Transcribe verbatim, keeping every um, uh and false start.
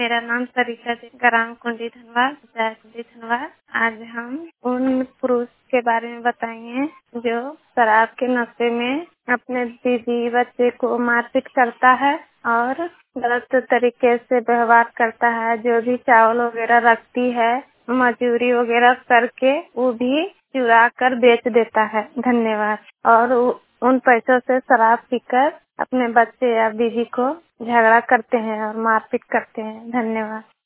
मेरा नाम सरिता देवी, ग्राम कुंडी धनवाद, पंचायत कुंडी धनवाद। आज हम उन पुरुष के बारे में बताएंगे जो शराब के नशे में अपने बीवी बच्चे को मारपीट करता है और गलत तरीके से व्यवहार करता है। जो भी चावल वगैरह रखती है, मजदूरी वगैरह करके वो भी चुरा कर बेच देता है। धन्यवाद। और उन पैसों से शराब पीकर अपने बच्चे या बीवी को झगड़ा करते हैं और मारपीट करते हैं। धन्यवाद।